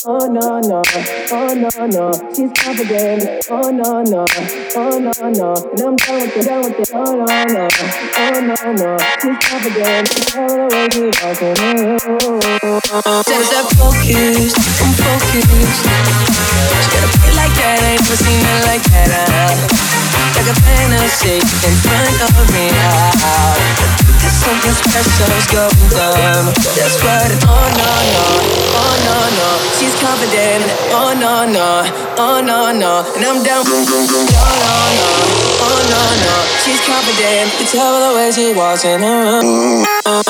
Oh no no, oh no no, she's confident. Oh no no, oh no no, and I'm down with it, down with it. Oh no no, oh no no, she's confident. Tell the way she walking. Says I'm focused, I'm focused. She got a play like that, I ain't never seen it like that. Like a fantasy in front of me. There's something special's going down. That's right. Oh no no, oh no no, she's confident. Oh no no, oh no no, and I'm down. Oh no no, oh no no, she's confident. You tell the way she walks in her room.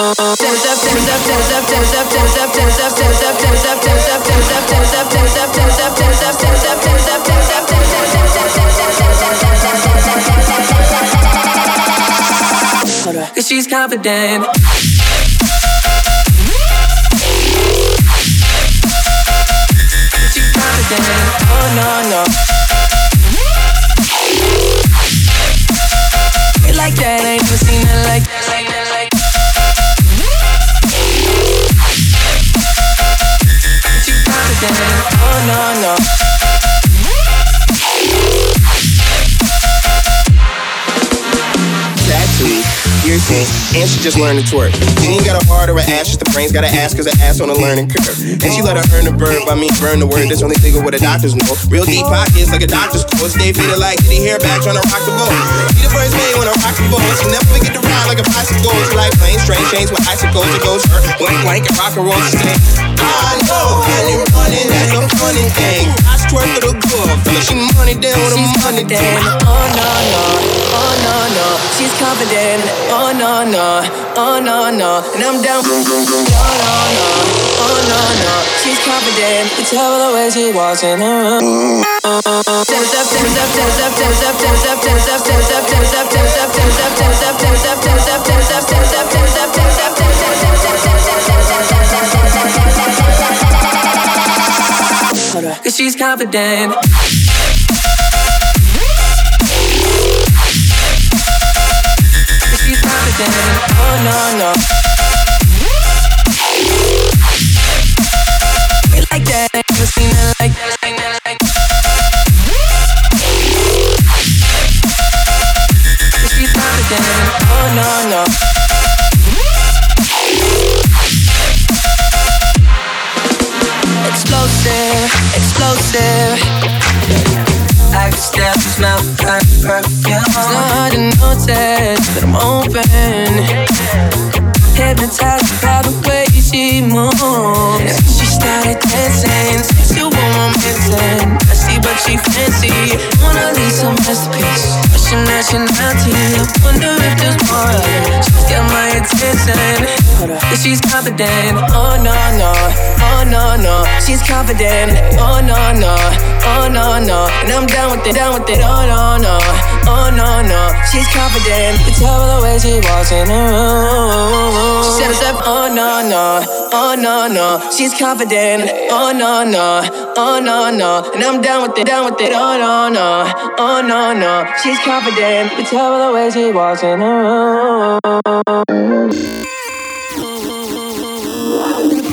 Cause she's confident. She's confident. Oh no no. Like that, I ain't never seen it like that. She's confident. Oh no no. Tattoos, piercings, and she just learned to twerk. She ain't got a heart or an ass, just the brains got an ass, cause her ass on a learning curve. And she let her earn the verb, I mean burn the word, that's only thing of what the doctors know. Real deep pockets like a doctor's course, they feed her like kitty hair back trying to rock the boat. Be the first man when I rock the boat, she never forget to ride like a bicycle. She like planes, trains, chains with icicles, it goes her blank blank and rock and roll to stay. I know, and you running, that's a funny thing. I twerk for the good, feel she money down with a money down. Oh no no, oh no no, she's confident. Oh no no, oh no no, and I'm down. Oh no no, oh no no, she's confident. You tell the way she walks in her room. Cause she's confident. She's confident. Oh no no. Like that, I never seen it like that. She's confident. Oh no no. Explosive, explosive. I can still smell her perfume. It's not hard to notice that I'm open, hypnotized by the way she moves. She started dancing, sexy woman missing. Messy but she fancy, Mona Lisa masterpiece. Russian nationality, I wonder if there's more of it. She's got my attention, cause she's confident. Oh no no, oh no no, she's confident. Oh no no, oh no no, and I'm down with it, down with it. Oh no no, oh no no, she's confident. You tell the way she walks in her room. She said it's up. Oh no no, oh no no, she's confident. Oh no no, oh no no, and I'm down with it, down with it. Oh no no, oh no no, she's confident. You tell the way she walks in her room.